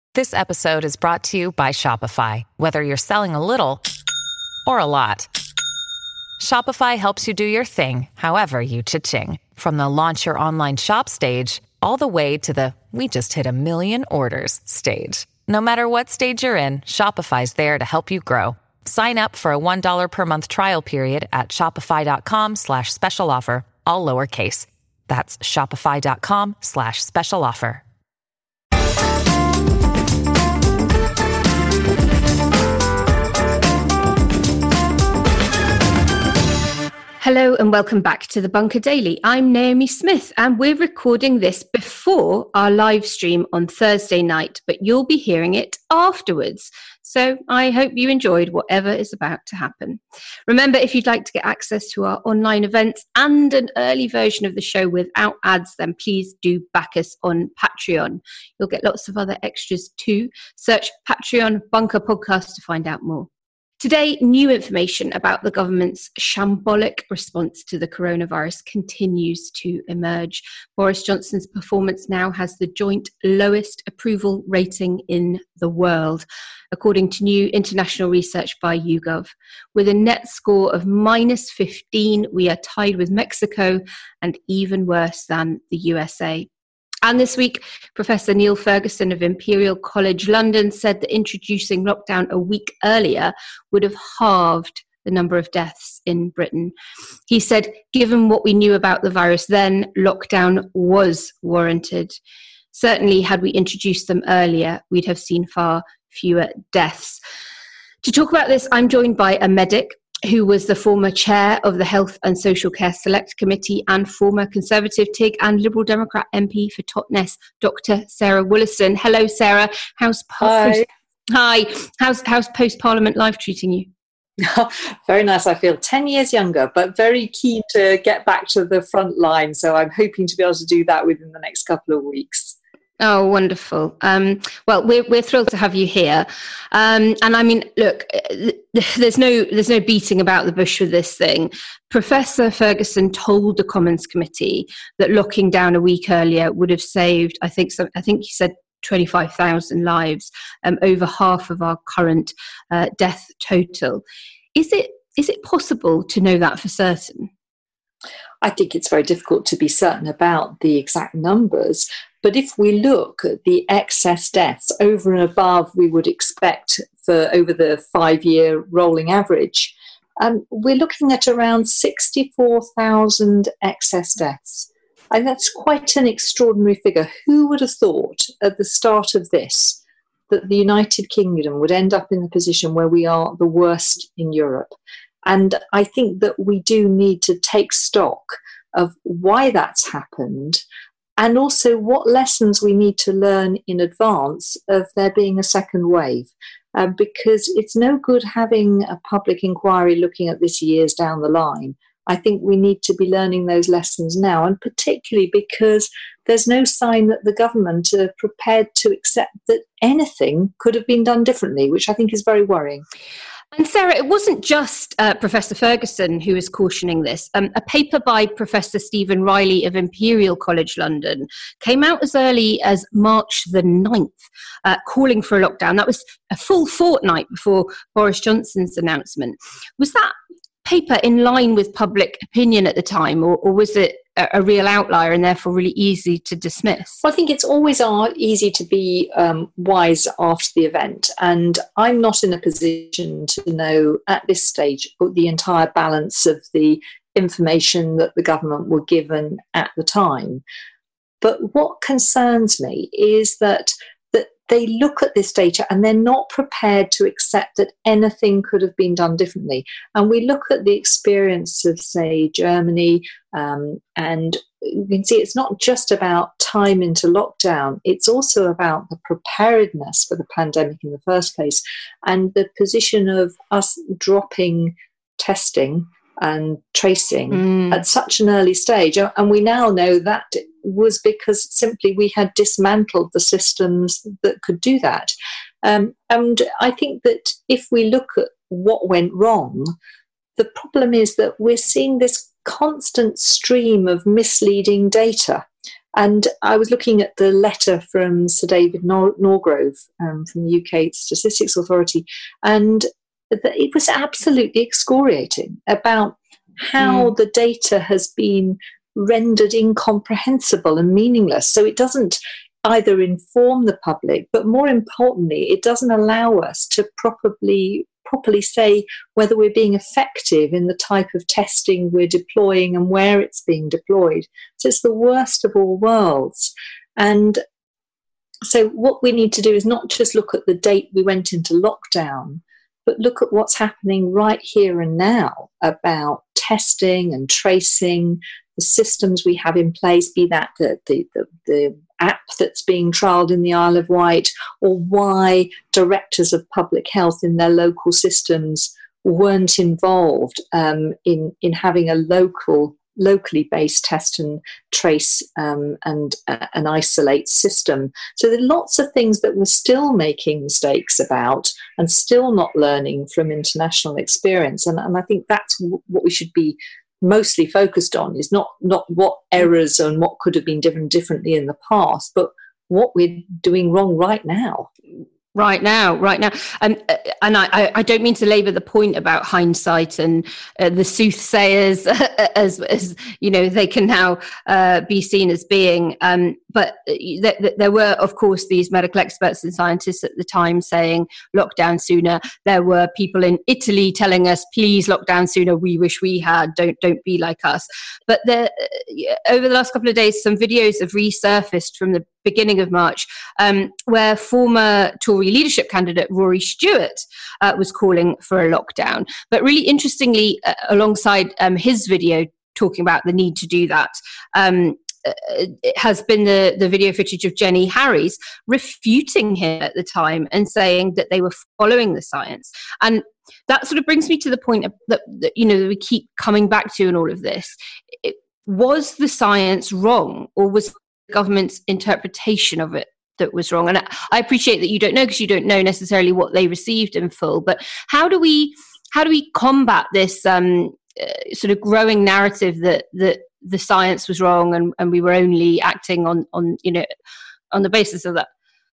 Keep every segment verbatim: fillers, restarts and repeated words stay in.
This episode is brought to you by Shopify. Whether you're selling a little or a lot, Shopify helps you do your thing, however you cha-ching. From the launch your online shop stage, all the way to the we just hit a million orders stage. No matter what stage you're in, Shopify's there to help you grow. Sign up for a one dollar per month trial period at shopify.com slash special offer, all lowercase. That's shopify.com slash special offer. Hello and welcome back to the Bunker Daily. I'm Naomi Smith and we're recording this before our live stream on Thursday night, but you'll be hearing it afterwards. So I hope you enjoyed whatever is about to happen. Remember, if you'd like to get access to our online events and an early version of the show without ads, then please do back us on Patreon. You'll get lots of other extras too. Search Patreon Bunker Podcast to find out more. Today, new information about the government's shambolic response to the coronavirus continues to emerge. Boris Johnson's performance now has the joint lowest approval rating in the world, according to new international research by YouGov. With a net score of minus fifteen, we are tied with Mexico and even worse than the U S A. And this week, Professor Neil Ferguson of Imperial College London said that introducing lockdown a week earlier would have halved the number of deaths in Britain. He said, given what we knew about the virus then, lockdown was warranted. Certainly, had we introduced them earlier, we'd have seen far fewer deaths. To talk about this, I'm joined by a medic who was the former chair of the Health and Social Care Select Committee and former Conservative T I G and Liberal Democrat M P for Totnes, Doctor Sarah Wollaston. Hello, Sarah. How's post- Hi. Hi. How's how's post-Parliament life treating you? Very nice. I feel ten years younger, but very keen to get back to the front line. So I'm hoping to be able to do that within the next couple of weeks. Oh, wonderful. Um, well, we're we're thrilled to have you here. Um, and I mean, look, there's no there's no beating about the bush with this thing. Professor Ferguson told the Commons Committee that locking down a week earlier would have saved, I think, so, I think he said twenty-five thousand lives, um, over half of our current uh, death total. Is it is it possible to know that for certain? I think it's very difficult to be certain about the exact numbers. But if we look at the excess deaths over and above we would expect for over the five-year rolling average, um, we're looking at around sixty-four thousand excess deaths. And that's quite an extraordinary figure. Who would have thought at the start of this that the United Kingdom would end up in the position where we are the worst in Europe? And I think that we do need to take stock of why that's happened and also what lessons we need to learn in advance of there being a second wave. Uh, because it's no good having a public inquiry looking at this years down the line. I think we need to be learning those lessons now, and particularly because there's no sign that the government are prepared to accept that anything could have been done differently, which I think is very worrying. And Sarah, it wasn't just uh, Professor Ferguson who was cautioning this. Um, a paper by Professor Stephen Riley of Imperial College London came out as early as March the ninth, uh, calling for a lockdown. That was a full fortnight before Boris Johnson's announcement. Was that paper in line with public opinion at the time, or, or was it a, a real outlier and therefore really easy to dismiss? Well, I think it's always uh, easy to be um, wise after the event, and I'm not in a position to know at this stage the entire balance of the information that the government were given at the time. But what concerns me is that they look at this data and they're not prepared to accept that anything could have been done differently. And we look at the experience of, say, Germany, um, and you can see it's not just about time into lockdown, it's also about the preparedness for the pandemic in the first place and the position of us dropping testing and tracing mm. at such an early stage. And we now know that was because simply we had dismantled the systems that could do that. Um, and I think that if we look at what went wrong, the problem is that we're seeing this constant stream of misleading data. And I was looking at the letter from Sir David Nor- Norgrove um, from the U K Statistics Authority, and it was absolutely excoriating about how mm. the data has been rendered incomprehensible and meaningless. So it doesn't either inform the public, but more importantly, it doesn't allow us to properly properly say whether we're being effective in the type of testing we're deploying and where it's being deployed. So it's the worst of all worlds. And so what we need to do is not just look at the date we went into lockdown, but look at what's happening right here and now about testing and tracing, the systems we have in place, be that the, the, the, the app that's being trialled in the Isle of Wight, or why directors of public health in their local systems weren't involved um, in, in having a local, locally based test and trace um, and, uh, and isolate system. So there are lots of things that we're still making mistakes about and still not learning from international experience. And, and I think that's w- what we should be mostly focused on, is not not what errors and what could have been different differently in the past, but what we're doing wrong right now. Right now, right now. And uh, and I, I don't mean to labour the point about hindsight and uh, the soothsayers as, as, you know, they can now uh, be seen as being. Um, but th- th- there were, of course, these medical experts and scientists at the time saying lockdown sooner. There were people in Italy telling us, please lock down sooner. We wish we had. Don't don't be like us. But the, uh, over the last couple of days, some videos have resurfaced from the beginning of March, um, where former Tory leadership candidate Rory Stewart uh, was calling for a lockdown. But really interestingly, uh, alongside um, his video talking about the need to do that, um, uh, it has been the, the video footage of Jenny Harries refuting him at the time and saying that they were following the science. And that sort of brings me to the point of, that, that, you know, that we keep coming back to in all of this. It, was the science wrong, or was government's interpretation of it that was wrong? And I appreciate that you don't know, because you don't know necessarily what they received in full, but how do we how do we combat this um, uh, sort of growing narrative that that the science was wrong and, and we were only acting on on you know on the basis of that?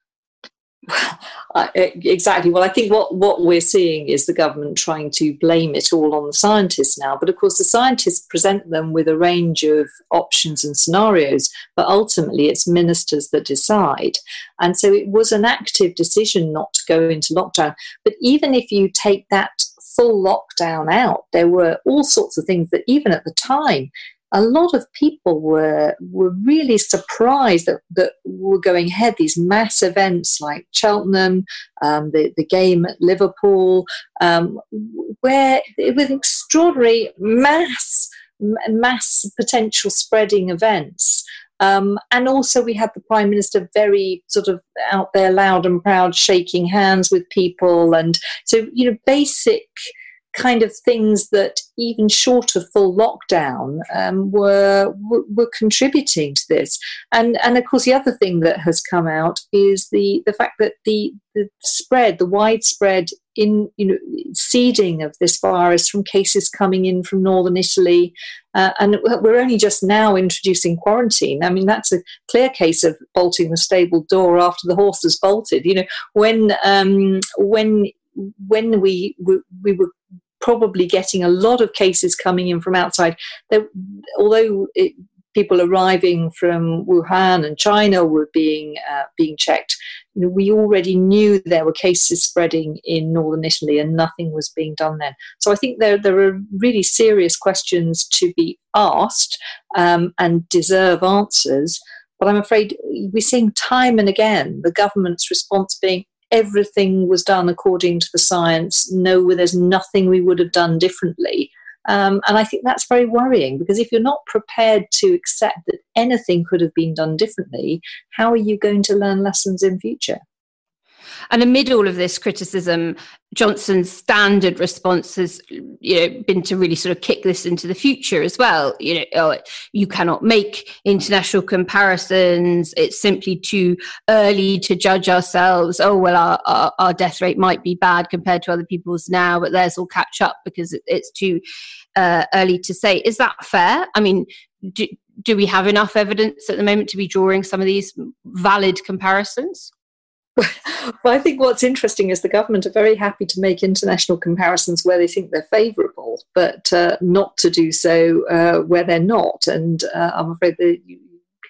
Uh, exactly. Well, I think what, what we're seeing is the government trying to blame it all on the scientists now. But of course, the scientists present them with a range of options and scenarios, but ultimately it's ministers that decide. And so it was an active decision not to go into lockdown. But even if you take that full lockdown out, there were all sorts of things that even at the time, a lot of people were were really surprised that, that were going ahead. These mass events like Cheltenham, um, the, the game at Liverpool, um, where it was extraordinary mass, mass potential spreading events. Um, and also we had the Prime Minister very sort of out there loud and proud, shaking hands with people. And so, you know, basic kind of things that even short of full lockdown um, were, were were contributing to this. And and of course the other thing that has come out is the the fact that the the spread, the widespread in you know seeding of this virus from cases coming in from northern Italy, uh, and we're only just now introducing quarantine. I mean, that's a clear case of bolting the stable door after the horse has bolted. You know, when um, when when we we, we were probably getting a lot of cases coming in from outside. There, although it, people arriving from Wuhan and China were being uh, being checked, you know, we already knew there were cases spreading in northern Italy, and nothing was being done then. So I think there there are really serious questions to be asked um, and deserve answers. But I'm afraid we're seeing time and again the government's response being, everything was done according to the science. No, there's nothing we would have done differently. Um, and I think that's very worrying, because if you're not prepared to accept that anything could have been done differently, how are you going to learn lessons in future? And amid all of this criticism, Johnson's standard response has, you know, been to really sort of kick this into the future as well. You know, oh, you cannot make international comparisons. It's simply too early to judge ourselves. Oh, well, our, our, our death rate might be bad compared to other people's now, but theirs will catch up because it's too uh, early to say. Is that fair? I mean, do, do we have enough evidence at the moment to be drawing some of these valid comparisons? Well, I think what's interesting is the government are very happy to make international comparisons where they think they're favourable, but uh, not to do so uh, where they're not. And uh, I'm afraid that you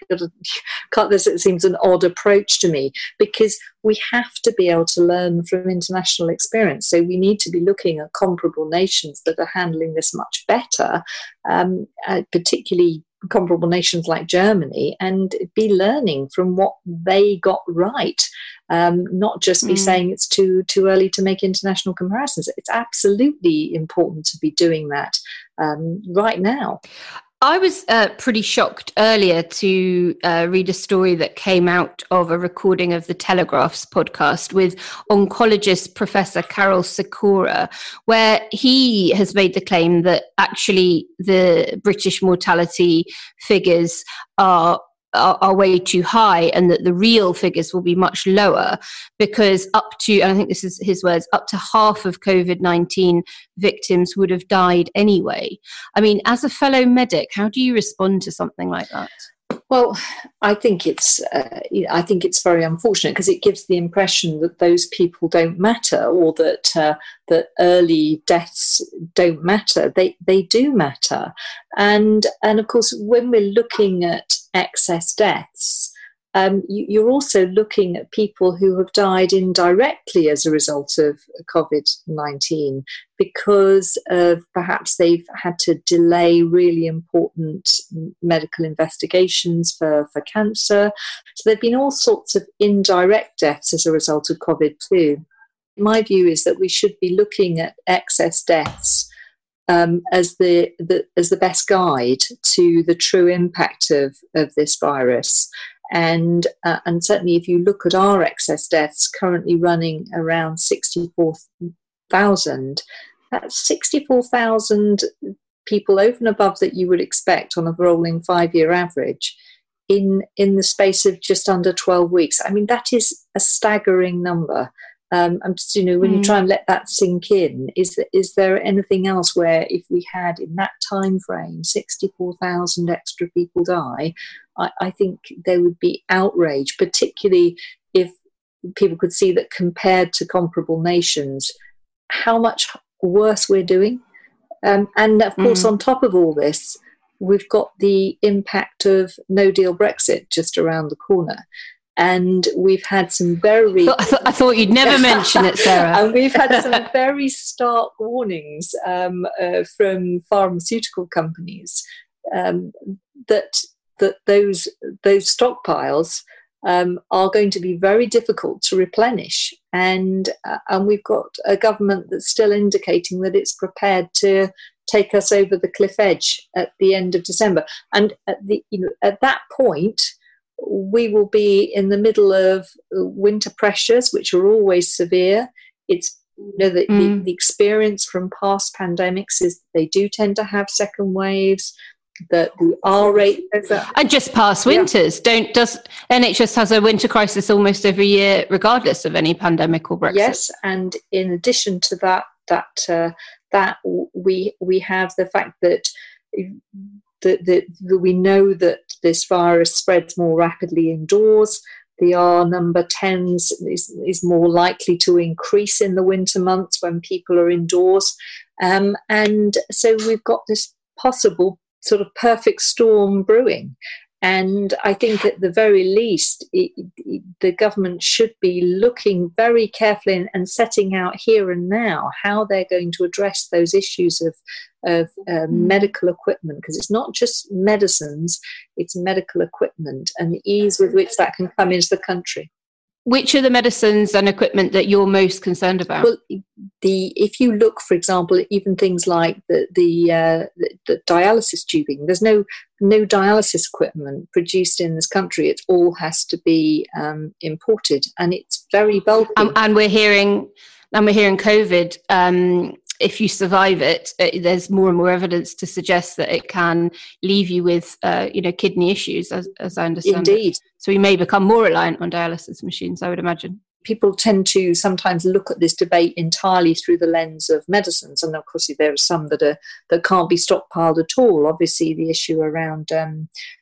can't, this it seems an odd approach to me, because we have to be able to learn from international experience. So we need to be looking at comparable nations that are handling this much better, um, uh, particularly comparable nations like Germany, and be learning from what they got right. Um, not just be mm. saying it's too too early to make international comparisons. It's absolutely important to be doing that um, right now. I was uh, pretty shocked earlier to uh, read a story that came out of a recording of the Telegraph's podcast with oncologist Professor Karol Sikora, where he has made the claim that actually the British mortality figures are Are, are way too high, and that the real figures will be much lower, because up to, and I think this is his words, up to half of COVID nineteen victims would have died anyway. I mean, as a fellow medic, how do you respond to something like that? Well, I think it's uh, I think it's very unfortunate, because it gives the impression that those people don't matter, or that uh, that early deaths don't matter. They they do matter, and and of course, when we're looking at excess deaths, um, you, you're also looking at people who have died indirectly as a result of COVID nineteen, because of perhaps they've had to delay really important medical investigations for, for cancer. So there have been all sorts of indirect deaths as a result of COVID too. My view is that we should be looking at excess deaths Um, as the, the as the best guide to the true impact of, of this virus. And uh, and certainly if you look at our excess deaths currently running around sixty-four thousand, that's sixty-four thousand people over and above that you would expect on a rolling five-year average in, in the space of just under twelve weeks. I mean, that is a staggering number. Um, I'm just, you know, when mm. you try and let that sink in, is there, is there anything else where if we had in that time frame sixty-four thousand extra people die, I, I think there would be outrage, particularly if people could see that compared to comparable nations, how much worse we're doing. Um, and of course, mm. on top of all this, we've got the impact of no-deal Brexit just around the corner. And we've had some very... I thought, I thought you'd never mention it, Sarah. And we've had some very stark warnings um, uh, from pharmaceutical companies um, that that those those stockpiles um, are going to be very difficult to replenish. And uh, and we've got a government that's still indicating that it's prepared to take us over the cliff edge at the end of December. And at the you know at that point, we will be in the middle of winter pressures, which are always severe. It's, you know, the, mm. the, the experience from past pandemics is they do tend to have second waves, that the R rate... And just past winters. Yeah. Don't does N H S has a winter crisis almost every year, regardless of any pandemic or Brexit. Yes, and in addition to that, that, uh, that we we have the fact that... That, that, that we know that this virus spreads more rapidly indoors. The R number tens is, is more likely to increase in the winter months when people are indoors. Um, and so we've got this possible sort of perfect storm brewing. And I think at the very least, it, it, the government should be looking very carefully and, and setting out here and now how they're going to address those issues of, of uh, medical equipment, because it's not just medicines, it's medical equipment and the ease with which that can come into the country. Which are the medicines and equipment that you're most concerned about? Well, the if you look, for example, even things like the the, uh, the, the dialysis tubing, there's no no dialysis equipment produced in this country. It all has to be um, imported, and it's very bulky. Um, and we're hearing, and we're hearing COVID. Um, if you survive it, it, there's more and more evidence to suggest that it can leave you with, uh, you know, kidney issues, as, as I understand. Indeed. It. So we may become more reliant on dialysis machines, I would imagine. People tend to sometimes look at this debate entirely through the lens of medicines, and of course there are some that are that can't be stockpiled at all. Obviously, the issue around um,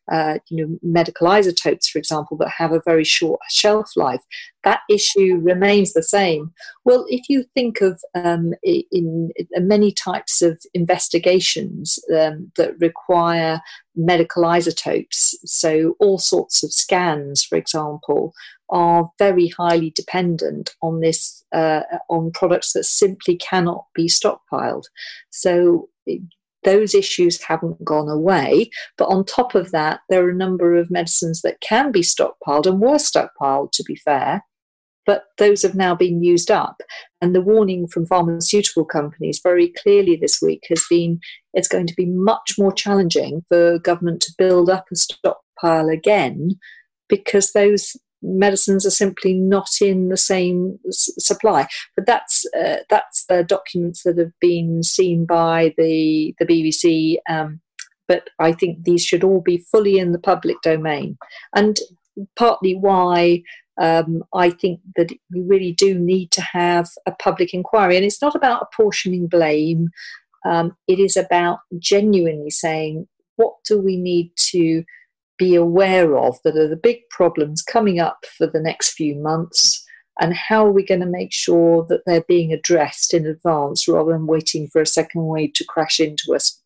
uh, you know, medical isotopes, for example, that have a very short shelf life. That issue remains the same. Well, if you think of um, in, in many types of investigations um, that require medical isotopes, so all sorts of scans, for example, are very highly dependent on this, uh, on products that simply cannot be stockpiled. So it, those issues haven't gone away. But on top of that, there are a number of medicines that can be stockpiled and were stockpiled, to be fair, but those have now been used up. And the warning from pharmaceutical companies very clearly this week has been it's going to be much more challenging for government to build up a stockpile again, because those medicines are simply not in the same s- supply. But that's uh, that's uh, documents that have been seen by the the B B C. Um, but I think these should all be fully in the public domain, and partly why um, I think that we really do need to have a public inquiry. And it's not about apportioning blame. Um, it is about genuinely saying, what do we need to be aware of that are the big problems coming up for the next few months, and how are we going to make sure that they're being addressed in advance rather than waiting for a second wave to crash into us.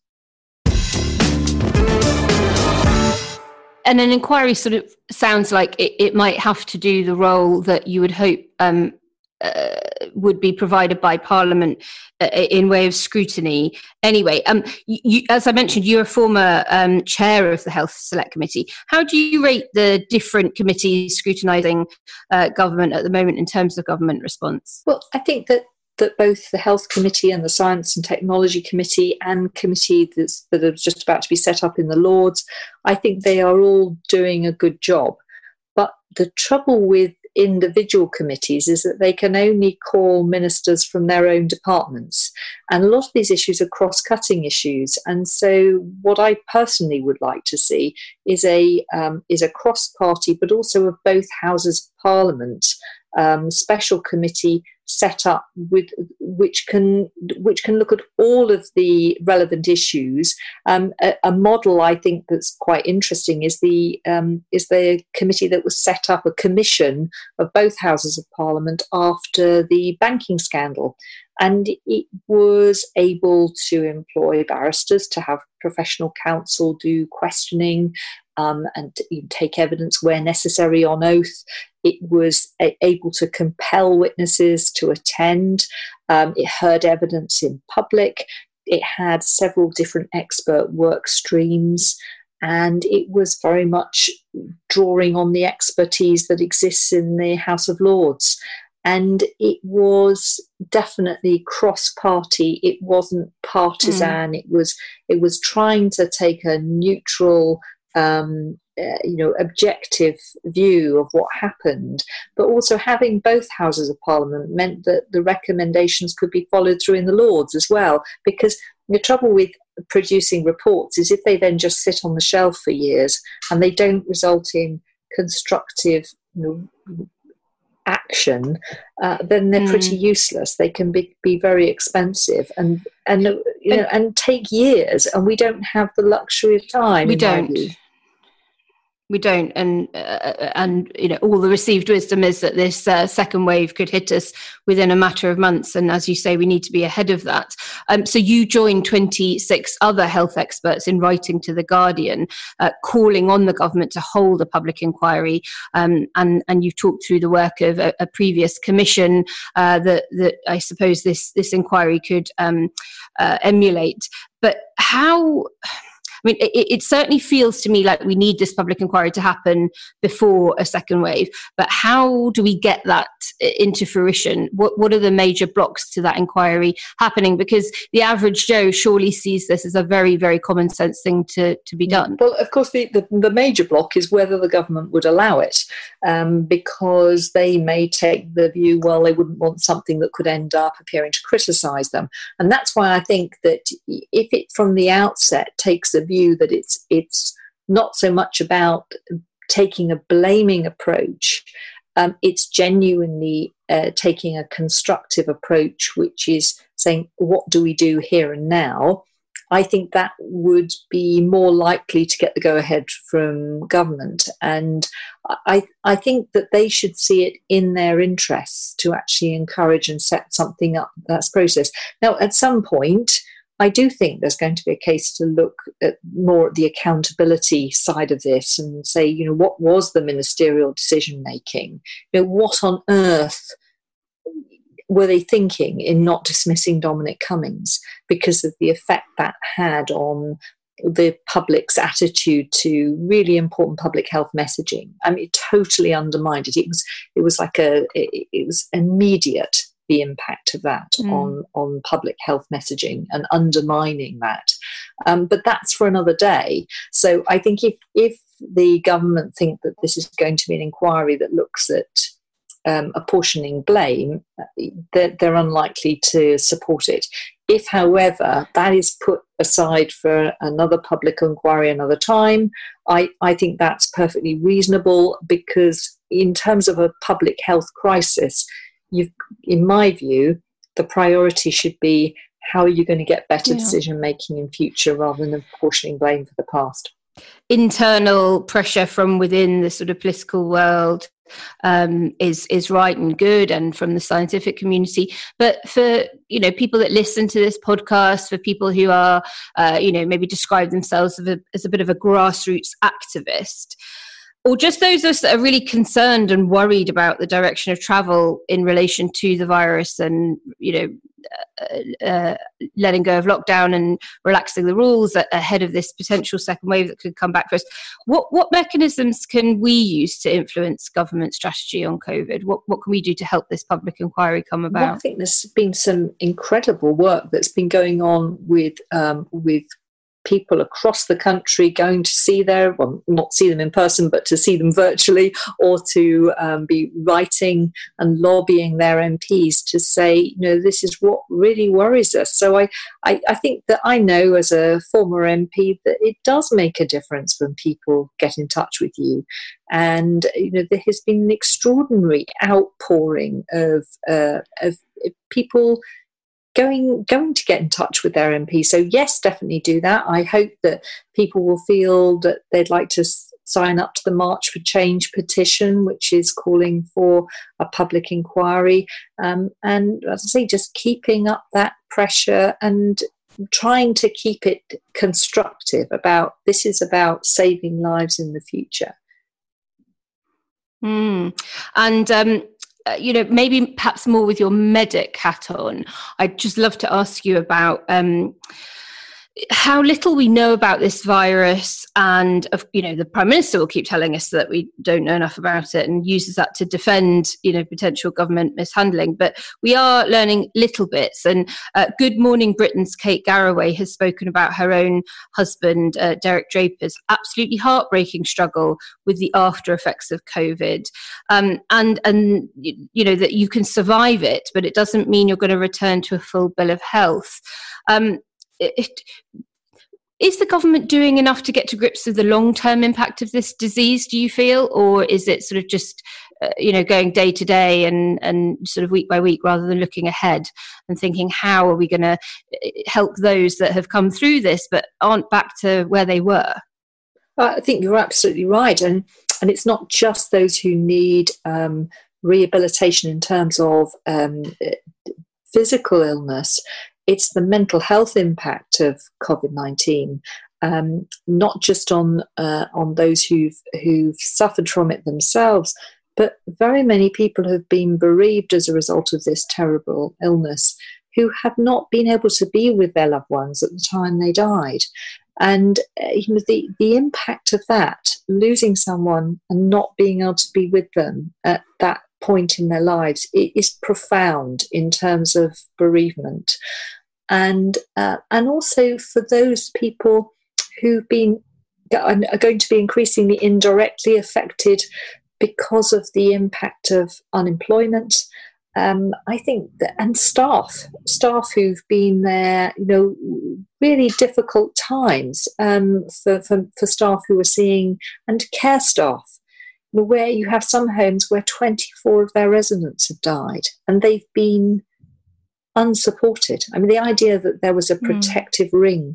And an inquiry sort of sounds like it, it might have to do the role that you would hope um, uh, would be provided by Parliament uh, in way of scrutiny. Anyway, um, you, as I mentioned, you're a former um, chair of the Health Select Committee. How do you rate the different committees scrutinising uh, government at the moment in terms of government response? Well, I think that that both the Health Committee and the Science and Technology Committee and committee that's, that are just about to be set up in the Lords, I think they are all doing a good job. But the trouble with individual committees is that they can only call ministers from their own departments. And a lot of these issues are cross-cutting issues. And so what I personally would like to see is a, um, is a cross-party, but also of both houses of Parliament, um, special committee set up with which can which can look at all of the relevant issues. Um, a, a model I think that's quite interesting is the um, is the committee that was set up, a commission of both houses of Parliament after the banking scandal, and it was able to employ barristers to have professional counsel do questioning um, and take evidence where necessary on oath. It was a- able to compel witnesses to attend. Um, it heard evidence in public. It had several different expert work streams, and it was very much drawing on the expertise that exists in the House of Lords. And it was definitely cross-party. It wasn't partisan. Mm. It was it was trying to take a neutral, um, uh, you know, objective view of what happened. But also having both houses of Parliament meant that the recommendations could be followed through in the Lords as well. Because the trouble with producing reports is if they then just sit on the shelf for years and they don't result in constructive, you know, action, uh, then they're mm. pretty useless. They can be, be very expensive and and you know and take years, and we don't have the luxury of time. We don't. We don't, and uh, and you know, all the received wisdom is that this uh, second wave could hit us within a matter of months, and as you say, we need to be ahead of that. Um, so you joined twenty-six other health experts in writing to The Guardian, uh, calling on the government to hold a public inquiry, um, and and you talked through the work of a, a previous commission uh, that that I suppose this this inquiry could um, uh, emulate. But how? I mean, it, it certainly feels to me like we need this public inquiry to happen before a second wave. But how do we get that into fruition? What What are the major blocks to that inquiry happening? Because the average Joe surely sees this as a very, very common sense thing to, to be done. Well, of course, the, the, the major block is whether the government would allow it, um, because they may take the view, well, they wouldn't want something that could end up appearing to criticise them. And that's why I think that if it from the outset takes a view that it's it's not so much about taking a blaming approach, um, it's genuinely uh, taking a constructive approach, which is saying, what do we do here and now? I think that would be more likely to get the go-ahead from government. And I, I think that they should see it in their interests to actually encourage and set something up that's process. Now, at some point, I do think there's going to be a case to look at more at the accountability side of this and say, you know, what was the ministerial decision making? You know, what on earth were they thinking in not dismissing Dominic Cummings because of the effect that had on the public's attitude to really important public health messaging? I mean, it totally undermined it. It was it was like a it, it was immediate, the impact of that mm. on on public health messaging and undermining that. Um, but that's for another day. So I think if if the government think that this is going to be an inquiry that looks at Um, apportioning blame, they're, they're unlikely to support it. If, however, that is put aside for another public inquiry another time, I, I think that's perfectly reasonable, because in terms of a public health crisis, you've, in my view, the priority should be how are you going to get better yeah. decision making in future rather than apportioning blame for the past. Internal pressure from within the sort of political world um, is is right and good, and from the scientific community. But for, you know, people that listen to this podcast, for people who are, uh, you know, maybe describe themselves as a, as a bit of a grassroots activist, or just those of us that are really concerned and worried about the direction of travel in relation to the virus and, you know, uh, uh, letting go of lockdown and relaxing the rules ahead of this potential second wave that could come back for us. What what mechanisms can we use to influence government strategy on COVID? What what can we do to help this public inquiry come about? Well, I think there's been some incredible work that's been going on with um, with people across the country going to see their, well, not see them in person, but to see them virtually, or to um, be writing and lobbying their M Ps to say, you know, this is what really worries us. So I, I, I think that I know as a former M P that it does make a difference when people get in touch with you. And, you know, there has been an extraordinary outpouring of, uh, of people Going, going to get in touch with their M P. So yes, definitely do that. I hope that people will feel that they'd like to s- sign up to the March for Change petition, which is calling for a public inquiry. Um, and as I say, just keeping up that pressure and trying to keep it constructive about this is about saving lives in the future. Mm. And um Uh, you know, maybe perhaps more with your medic hat on, I'd just love to ask you about um, how little we know about this virus, and of, you know, the Prime Minister will keep telling us that we don't know enough about it and uses that to defend, you know, potential government mishandling. But we are learning little bits. And uh, Good Morning Britain's Kate Garraway has spoken about her own husband, uh, Derek Draper's absolutely heartbreaking struggle with the after effects of COVID. Um, and, and, you know, that you can survive it, but it doesn't mean you're going to return to a full bill of health. Um, It, is the government doing enough to get to grips with the long-term impact of this disease, do you feel? Or is it sort of just, uh, you know, going day to day and, and sort of week by week rather than looking ahead and thinking, how are we going to help those that have come through this but aren't back to where they were? I think you're absolutely right. And, and it's not just those who need um, rehabilitation in terms of um, physical illness. It's the mental health impact of COVID nineteen, um, not just on uh, on those who've who've suffered from it themselves, but very many people have been bereaved as a result of this terrible illness, who have not been able to be with their loved ones at the time they died. And uh, you know, the, the impact of that, losing someone and not being able to be with them at that point in their lives, it is profound in terms of bereavement. And uh, and also for those people who've been are going to be increasingly indirectly affected because of the impact of unemployment. Um, I think that, and staff, staff who've been there, you know, really difficult times um, for, for for staff who are seeing, and care staff, where you have some homes where twenty-four of their residents have died and they've been unsupported. I mean, the idea that there was a protective mm. ring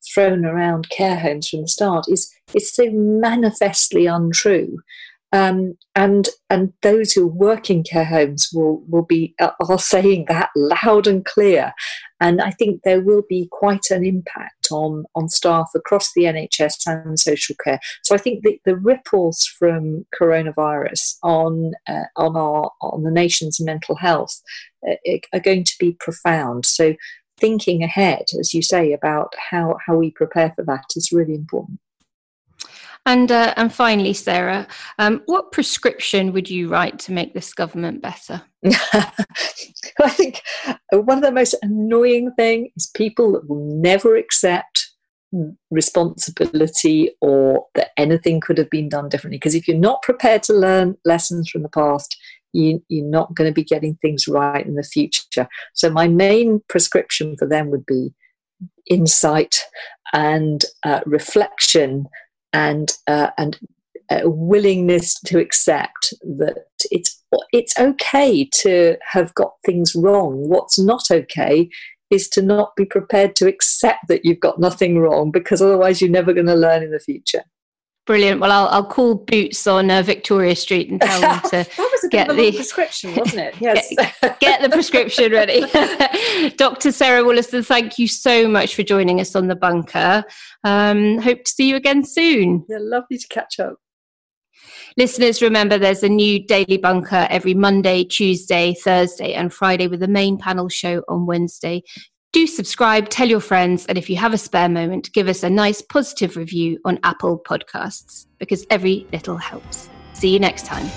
thrown around care homes from the start is is so manifestly untrue. Um, and and those who work in care homes will will be uh, are saying that loud and clear, and I think there will be quite an impact on on staff across the N H S and social care. So I think the, the ripples from coronavirus on uh, on our on the nation's mental health uh, are going to be profound. So thinking ahead, as you say, about how how we prepare for that is really important. And uh, and finally, Sarah, um, what prescription would you write to make this government better? I think one of the most annoying things is people that will never accept responsibility or that anything could have been done differently. Because if you're not prepared to learn lessons from the past, you, you're not going to be getting things right in the future. So my main prescription for them would be insight and uh, reflection and uh, and a willingness to accept that it's it's okay to have got things wrong. What's not okay is to not be prepared to accept that you've got nothing wrong, because otherwise you're never going to learn in the future. Brilliant. Well, I'll, I'll call Boots on uh, Victoria Street and tell them to that was a get bit of a the prescription, wasn't it? Yes. Get, get the prescription ready. Doctor Sarah Wollaston, thank you so much for joining us on The Bunker. Um, hope to see you again soon. Yeah, lovely to catch up. Listeners, remember there's a new Daily Bunker every Monday, Tuesday, Thursday and Friday, with the main panel show on Wednesday. Do subscribe, tell your friends, and if you have a spare moment, give us a nice positive review on Apple Podcasts, because every little helps. See you next time.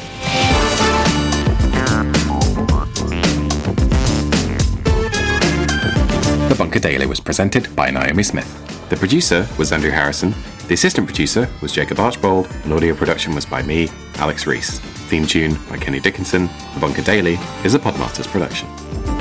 The Bunker Daily was presented by Naomi Smith. The producer was Andrew Harrison. The assistant producer was Jacob Archbold, and audio production was by me, Alex Rees. Theme tune by Kenny Dickinson. The Bunker Daily is a Podmasters production.